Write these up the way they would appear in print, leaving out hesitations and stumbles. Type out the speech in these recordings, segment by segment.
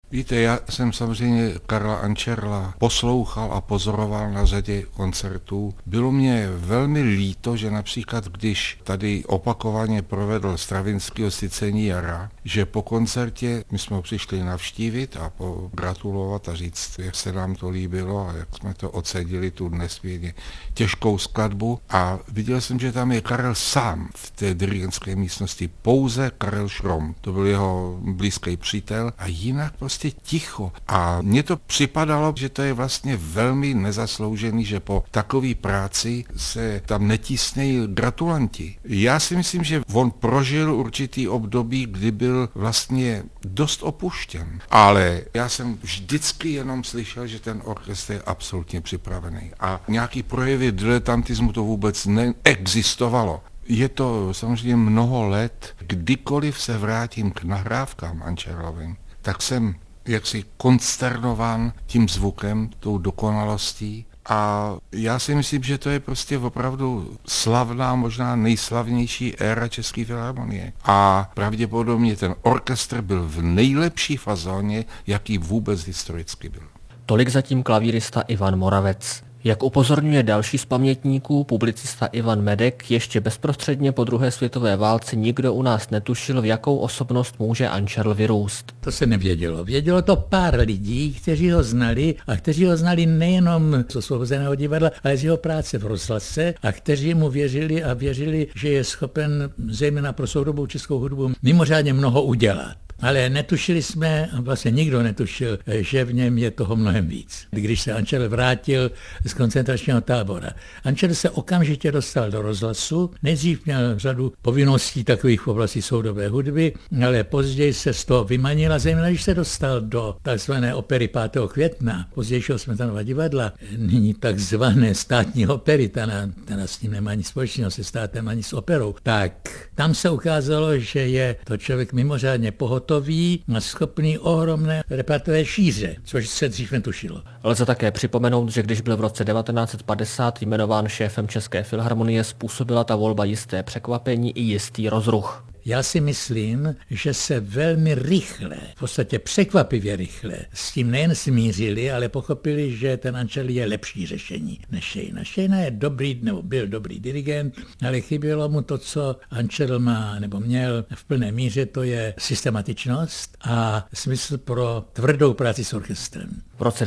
Víte, já jsem samozřejmě Karla Ančerla poslouchal a pozoroval na řadě koncertů. Bylo mě velmi líto, že například, když tady opakovaně provedl Stravinskýho Sycení jara, že po koncertě my jsme ho přišli navštívit a pogratulovat a říct, jak se nám to líbilo a jak jsme to ocenili, tu nesmírně těžkou skladbu. A viděl jsem, že tam je Karel sám v té dirigentské místnosti, pouze Karel Šrom. To byl jeho blízký přítel a jinak prostě ticho. A mně to připadalo, že to je vlastně velmi nezasloužený, že po takové práci se tam netísnejí gratulanti. Já si myslím, že on prožil určitý období, kdy byl vlastně dost opuštěn. Ale já jsem vždycky jenom slyšel, že ten orchestr je absolutně připravený. A nějaký projevy diletantismu to vůbec neexistovalo. Je to samozřejmě mnoho let, kdykoliv se vrátím k nahrávkám Ančerlovým, tak jsem jaksi konsternován tím zvukem, tou dokonalostí. A já si myslím, že to je prostě opravdu slavná, možná nejslavnější éra České filharmonie. A pravděpodobně ten orchestr byl v nejlepší fazóně, jaký vůbec historicky byl. Tolik zatím klavírista Ivan Moravec. Jak upozorňuje další z pamětníků, publicista Ivan Medek, ještě bezprostředně po druhé světové válce nikdo u nás netušil, v jakou osobnost může Ančerl vyrůst. To se nevědělo. Vědělo to pár lidí, kteří ho znali a kteří ho znali nejenom z Osvobozeného divadla, ale z jeho práce v rozhlase a kteří mu věřili a věřili, že je schopen zejména pro soudobou českou hudbu mimořádně mnoho udělat. Ale netušili jsme, vlastně nikdo netušil, že v něm je toho mnohem víc. Když se Ančerl vrátil z koncentračního tábora. Ančerl se okamžitě dostal do rozhlasu, nejdřív měl řadu povinností takových v oblasti soudobé hudby, ale později se z toho vymanila, zejména když se dostal do takzvané opery 5. května, pozdějšího Smetanova divadla, nyní takzvané státní opery, ta s ním nemá nic společného se státem ani s operou, tak tam se ukázalo, že je to člověk mimořádně pohotový a schopný ohromné repertoárové šíře, což se dřív netušilo. Lze také připomenout, že když byl v roce 1950 jmenován šéfem České filharmonie, způsobila ta volba jisté překvapení i jistý rozruch. Já si myslím, že se velmi rychle, v podstatě překvapivě rychle, s tím nejen smířili, ale pochopili, že ten Ančerl je lepší řešení než Šejna. Šejna je dobrý, nebo byl dobrý dirigent, ale chybělo mu to, co Ančerl má, nebo měl v plné míře, to je systematičnost a smysl pro tvrdou práci s orchestrem. V roce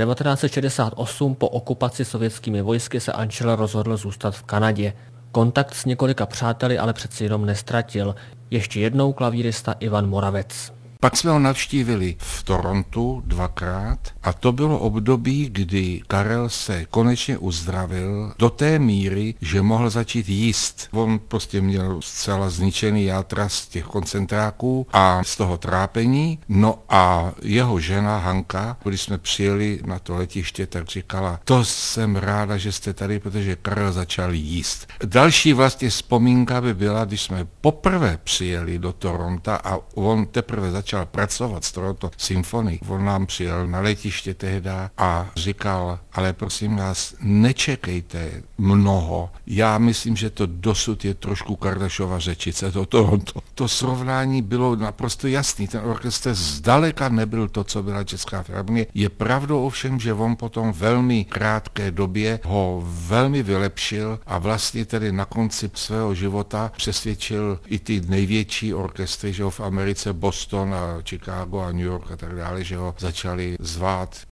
1968 po okupaci sovětskými vojsky se Ančerl rozhodl zůstat v Kanadě. Kontakt s několika přáteli ale přeci jenom nestratil. Ještě jednou klavírista Ivan Moravec. Pak jsme ho navštívili v Torontu dvakrát a to bylo období, kdy Karel se konečně uzdravil do té míry, že mohl začít jíst. On prostě měl zcela zničený játra z těch koncentráků a z toho trápení. No a jeho žena Hanka, když jsme přijeli na to letiště, tak říkala, to jsem ráda, že jste tady, protože Karel začal jíst. Další vlastně vzpomínka by byla, když jsme poprvé přijeli do Toronta a on teprve začal pracovat s Toronto Symphony. On nám přijel na letiště tehda a říkal, ale prosím vás, nečekejte mnoho. Já myslím, že to dosud je trošku Kardašova řečice, to Toronto. To srovnání bylo naprosto jasný. Ten orchestr zdaleka nebyl to, co byla Česká filharmonie. Je pravdou ovšem, že on potom velmi krátké době ho velmi vylepšil a vlastně tedy na konci svého života přesvědčil i ty největší orchestry, že ho v Americe, Boston a Chicago a New York a tak dále, že ho začali zvát